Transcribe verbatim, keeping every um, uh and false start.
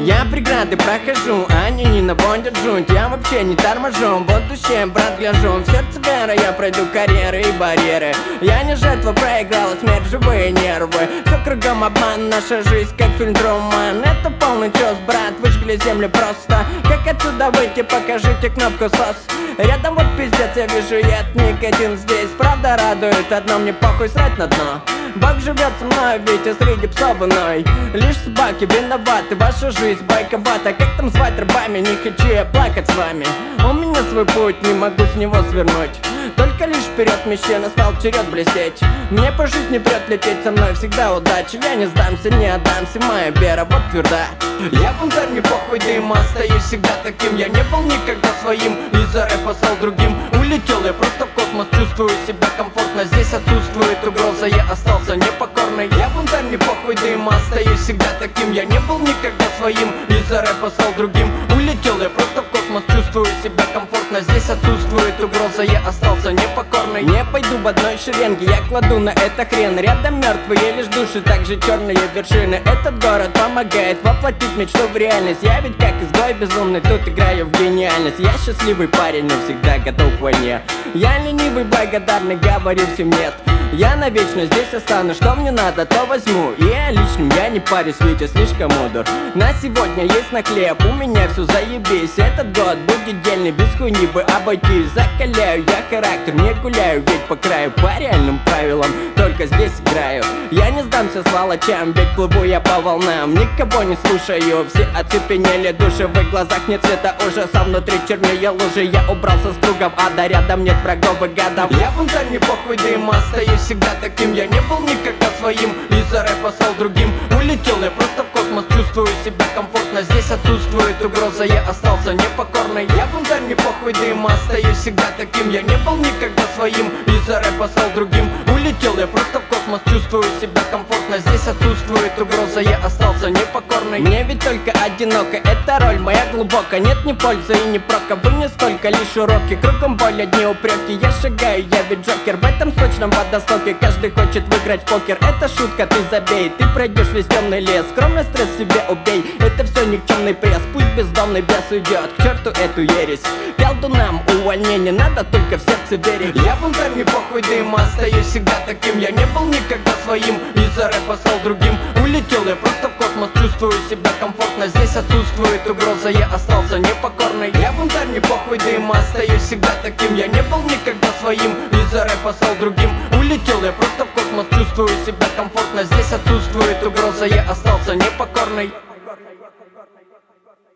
Я преграды прохожу, они не наводят жуть. Я вообще не торможу, в будущее, брат, гляжу. В сердце вера, я пройду карьеры и барьеры. Я не жертва, проиграла смерть, живые нервы. Все кругом обман, наша жизнь как фильм Труман. Это полный чёс, брат, выжгли землю просто. Как отсюда выйти, покажите кнопку сос. Рядом вот пиздец, я вижу, яд никотин здесь. Правда радует одно, мне похуй срать на дно. Бог живет со мной, Витя среди псов иной. Лишь собаки виноваты, ваша жизнь байковата. Как там звать рабами, не хочу я плакать с вами. У меня свой путь, не могу с него свернуть. Только лишь вперед мечте, настал черед блестеть. Мне по жизни прет лететь, со мной всегда удача. Я не сдамся, не отдамся, моя вера вот тверда. Я бунтарь, мне похуй, дым, остаюсь всегда таким. Я не был никогда своим, из-за рэпа стал другим. Улетел я просто в космос, чувствую себя комфортно. Здесь отсутствует угроза, я остался непокорный. Я бунтарь, мне похуй, дым, остаюсь всегда таким. Я не был никогда своим, из-за рэпа стал другим. Улетел я просто в космос, чувствую себя комфортно. Здесь отсутствует угроза, я остался непокорный. Не пойду в одной шеренге, я кладу на это хрен. Рядом мертвые лишь души, также черные вершины. Этот город помогает воплотить мечту в реальность. Я ведь как изгой безумный, тут играю в гениальность. Я счастливый парень, но всегда готов к войне. Я ленивый, благодарный, говорю всем нет. Я навечно здесь останусь, что мне надо, то возьму. И я лишним, я не парюсь, Витя слишком мудр. На сегодня есть на хлеб, у меня все заебись. Этот год будет дельный, без хуйни бы обойтись. Закаляю я характер, не гуляю, ведь по краю. По реальным правилам, только здесь играю. Я не сдамся сволочам, ведь плыву я по волнам. Никого не слушаю, все оцепенели души. В их глазах нет цвета ужаса, внутри чернее лужи. Я убрался с кругов ада, рядом нет врагов и гадов. Я бунтарь, не похуй, дым, остаюсь всегда таким. Я не был никогда своим, из-за рэпа стал другим. Улетел я просто в космос, чувствую себя комфортно. Здесь отсутствует угроза, я остался непокорный. Я бунтарь, не похуй, дым, остаюсь всегда таким. Я не был никогда своим, из-за рэпа стал другим. Улетел я просто в космос, чувствую себя комфортно. Здесь отсутствует угроза, я остался непокорный. Мне ведь только одиноко, эта роль моя глубока. Нет ни пользы и ни прока, вы не столько лишь уроки. Кругом боль, одни упреки, я шагаю, я ведь Джокер. В этом сочном водостоке каждый хочет выиграть в покер. Это шутка, ты забей, ты пройдешь весь темный лес. Скромный стресс себе убей, это все никчемный пресс. Пусть бездомный бес уйдет, к черту эту ересь. Колдунам увольнение, надо только в сердце верить. Я бунтарь, мне похуй, дым, остаюсь всегда таким. Я не был никогда своим, из-за рэпа стал другим. Улетел я просто в космос, чувствую себя комфортно. Здесь отсутствует угроза, я остался непокорный. Я бунтарь, мне похуй, дым, остаюсь всегда таким. Я не был никогда своим, из-за рэпа стал другим. Улетел я просто в космос, чувствую себя комфортно. Здесь отсутствует угроза, я остался непокорный.